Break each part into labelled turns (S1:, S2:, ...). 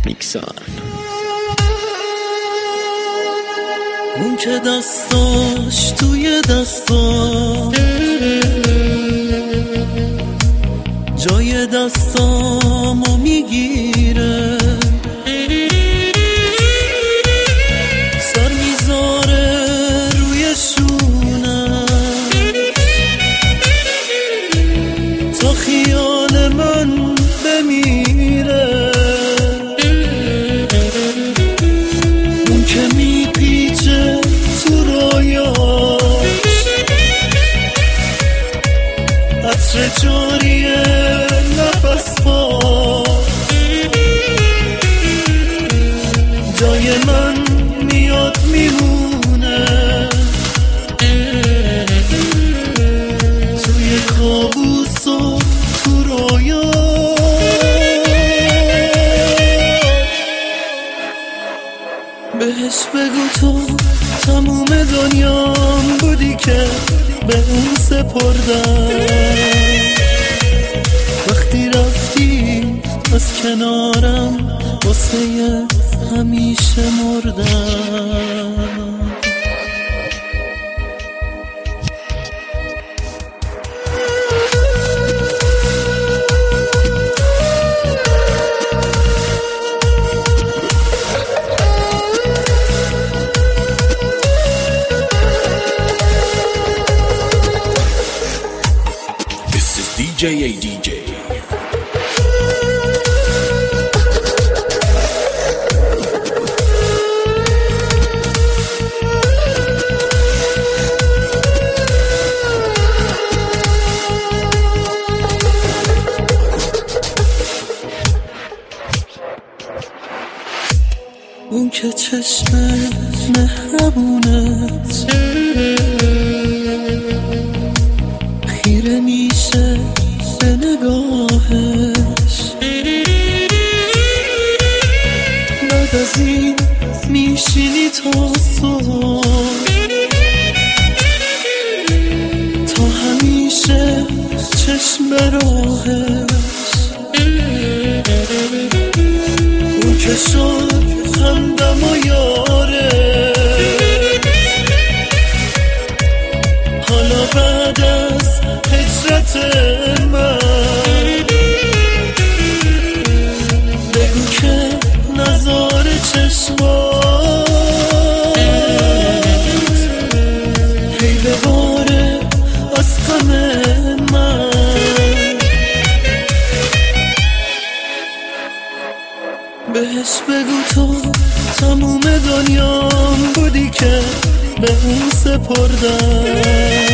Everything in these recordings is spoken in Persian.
S1: میکسان.
S2: اون که دستاش توی دستام جای دستامو میگیره، سر میذاره روی شونم تا خیال من بمیره. اون که میپیچه تو رویاش عطر جاریه نفس باز، جای من میاد میمونه توی کابوس و تو رویا. بهش بگو تو تموم دنیام بودی که به اون سپردم، وقتی رفتی از کنارم واسه همیشه مردم.
S3: DJ ADJ.
S2: اون که چشم مهربونت خیره میشه به نگاهش، بعد از این میشینی تا صبح، تا همیشه چشم به راهش. اون که شد همدم و یاره، حالا بعد از هجرت من بگو که نظار چشمات هی بباره از غم من. بهش بگو تو تموم دنیام بودی که به اون سپردم،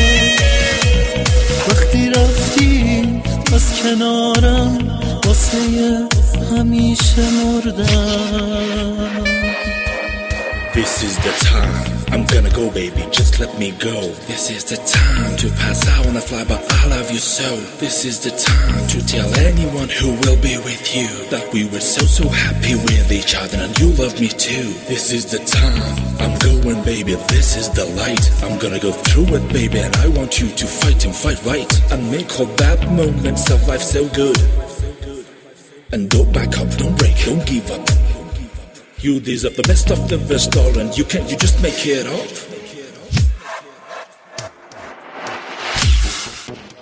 S2: وقتی رفتی از کنارم واسه همیشه مردم.
S3: This is the time, I'm gonna go baby, just let me go. This is the time to pass, I wanna fly but I love you so. This is the time to tell anyone who will be with you that we were so happy with each other and you love me too. This is the time, I'm going baby, this is the light. I'm gonna go through it baby and I want you to fight and fight right and make all bad moments of life so good. And don't back up, don't break, don't give up. You deserve the best of the best, darling. You can't, you just make it up.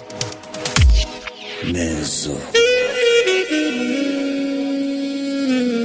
S2: Mezzo.